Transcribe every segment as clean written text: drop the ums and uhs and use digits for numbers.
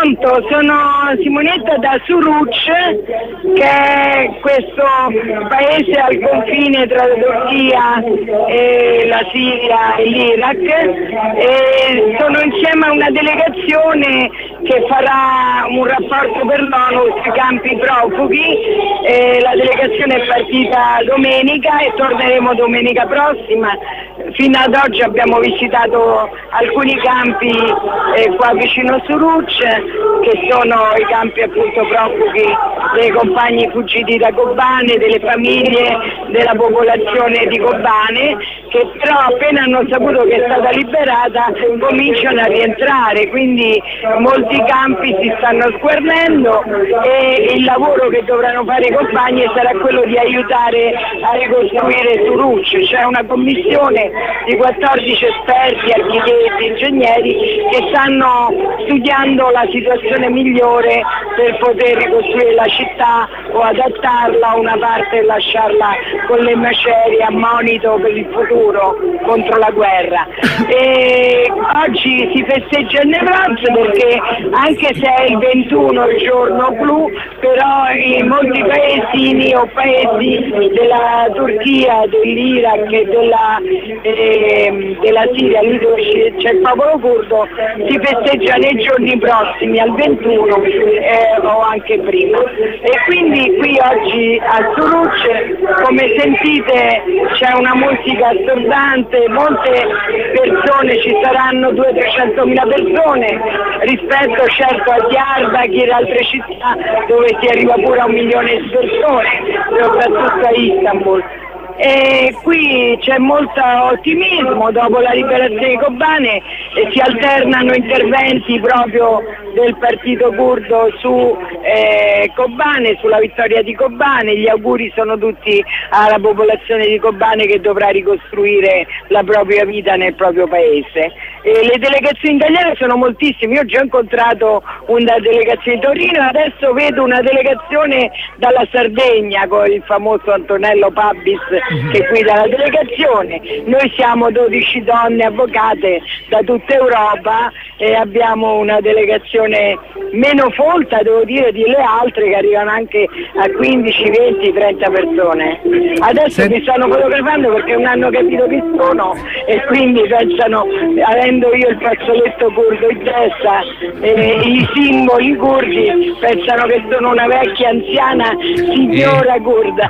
Pronto, sono Simonetta da Suruc, che è questo paese al confine tra la Turchia e la Siria e l'Iraq, e sono insieme a una delegazione che farà un rapporto per l'ONU sui campi profughi. La delegazione è partita domenica e torneremo domenica prossima. Fino ad oggi abbiamo visitato alcuni campi qua vicino a Suruc, che sono i campi appunto profughi dei compagni fuggiti da Kobane, delle famiglie della popolazione di Kobane, che però appena hanno saputo che è stata liberata cominciano a rientrare, quindi molti campi si stanno sguarnendo e il lavoro che dovranno fare i compagni sarà quello di aiutare a ricostruire Suruc. C'è una commissione di 14 esperti, architetti, ingegneri che stanno studiando la situazione migliore per poter ricostruire la città o adattarla, una parte e lasciarla con le macerie a monito per il futuro contro la guerra. E oggi si festeggia il Newroz perché anche se è il 21 il giorno blu, però in molti paesini o paesi della Turchia, dell'Iraq e della Siria, lì dove c'è il popolo curdo, si festeggia nei giorni prossimi al 21 o anche prima. E quindi qui oggi a Suruc, come sentite, c'è una musica assordante, molte persone, ci saranno 200.000-300.000 persone rispetto certo a Diyarbakir e altre città dove si arriva pure a 1 milione di persone, soprattutto a Istanbul. E qui c'è molto ottimismo dopo la liberazione di Kobane e si alternano interventi proprio del partito curdo su Kobane, sulla vittoria di Kobane. Gli auguri sono tutti alla popolazione di Kobane che dovrà ricostruire la propria vita nel proprio paese. E le delegazioni italiane sono moltissime, io ho già incontrato una delegazione di Torino e adesso vedo una delegazione dalla Sardegna con il famoso Antonello Pabbis che guida la delegazione. Noi siamo 12 donne avvocate da tutta Europa e abbiamo una delegazione meno folta, devo dire, di le altre, che arrivano anche a 15, 20, 30 persone. Adesso mi stanno fotografando perché non hanno capito chi sono e quindi pensano, avendo io il fazzoletto curdo in testa e i simboli curdi, pensano che sono una vecchia anziana signora curda.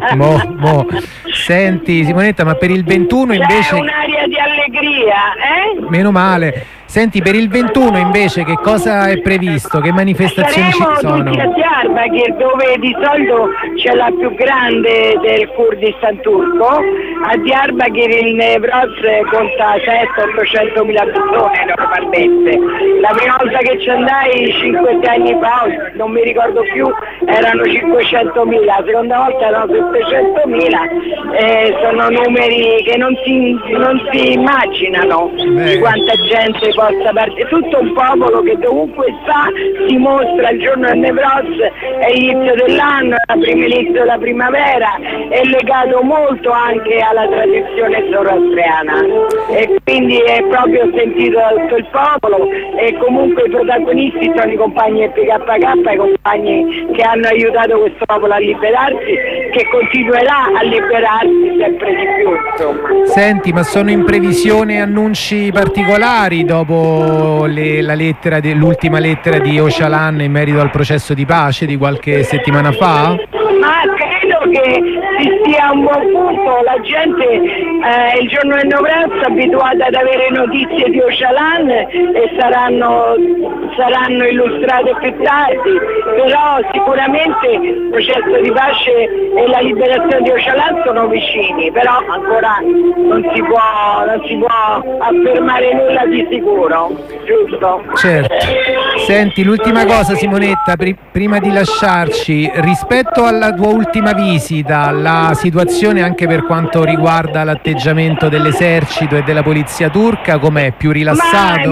Senti Simonetta, ma per il 21 invece... C'è un'aria di allegria, Meno male. Senti, per il 21 invece che cosa è previsto? Che manifestazioni ci sono? Saremo tutti a Diyarbakir, dove di solito c'è la più grande del Kurdistan turco. A Diyarbakir il Newroz conta 700-800 mila persone normalmente. La prima volta che ci andai 5 anni fa, non mi ricordo più, erano 500 mila, la seconda volta erano 700 mila. Sono numeri che non si immaginano di quanta gente possa partire. Tutto un popolo che dovunque sta si mostra il giorno del Newroz, è l'inizio dell'anno, è l'inizio della primavera, è legato molto anche alla tradizione zoroastriana e quindi è proprio sentito da tutto il popolo e comunque i protagonisti sono i compagni del PKK, i compagni che hanno aiutato questo popolo a liberarsi, che continuerà a liberarsi sempre di più, insomma. Senti, ma sono in previsione annunci particolari dopo l'ultima lettera di Öcalan in merito al processo di pace di qualche settimana fa? Ma credo che si stia a un buon punto, la gente il giorno del Newroz è abituata ad avere notizie di Öcalan e saranno illustrate più tardi, però sicuramente il processo di pace e la liberazione di Öcalan sono vicini, però ancora non si può affermare nulla di sicuro, giusto? Certo. Senti, l'ultima cosa Simonetta, prima di lasciarci, rispetto alla tua ultima visita, la situazione anche per quanto riguarda l'atteggiamento dell'esercito e della polizia turca, com'è? Più rilassato?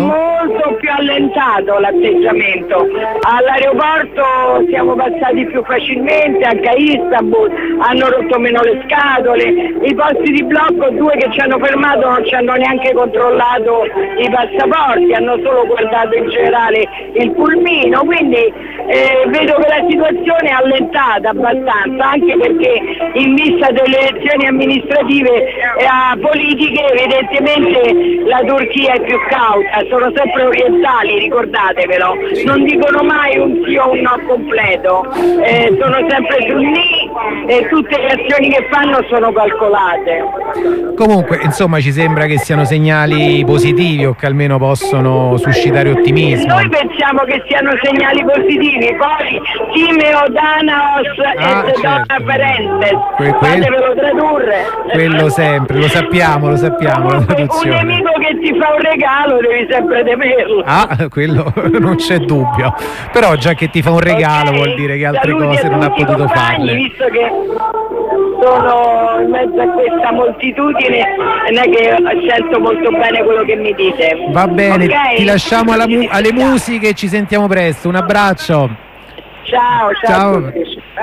molto più allentato l'atteggiamento. All'aeroporto siamo passati più facilmente, anche a Istanbul hanno rotto meno le scatole, i posti di blocco, 2 che ci hanno fermato non ci hanno neanche controllato i passaporti, hanno solo guardato in generale il pulmino, quindi vedo che la situazione è allentata abbastanza, anche perché in vista delle elezioni amministrative politiche evidentemente la Turchia è più cauta, sono sempre orientali, ricordatevelo, non dicono mai un sì o un no completo, sono sempre sunni e tutte le azioni che fanno sono calcolate. Comunque, insomma, ci sembra che siano segnali positivi o che almeno possono suscitare ottimismo. Noi pensiamo che siano segnali positivi, poi Timeo, Danaos e Donna Parentes, fatevelo tradurre. Quello sempre, lo sappiamo la traduzione. Un nemico che ti fa un regalo devi sempre temerlo. Quello non c'è dubbio, però già che ti fa un regalo vuol dire che altre cose non ha potuto farle. Visto che sono in mezzo a questa moltitudine, non è che sento molto bene quello che mi dite. Va bene, ti lasciamo alle musiche e ci sentiamo presto. Un abbraccio. Ciao.